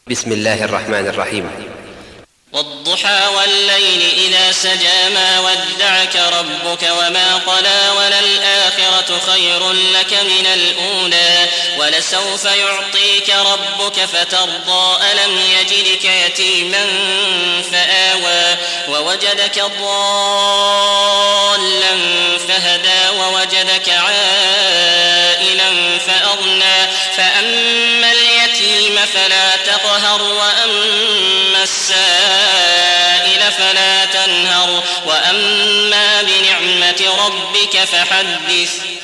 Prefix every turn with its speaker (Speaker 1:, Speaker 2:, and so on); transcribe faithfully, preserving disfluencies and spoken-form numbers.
Speaker 1: بسم الله الرحمن الرحيم.
Speaker 2: والضحى والليل إذا سجى ما ودعك ربك وما قلى وللآخرة خير لك من الأولى ولسوف يعطيك ربك فترضى ألم يجدك يتيما فآوى ووجدك ضالا فهدى ووجدك عائلا فأغنى فأما اليتيم فلا تقهر وأما السائل فلا تنهر وأما بنعمة ربك فحدث.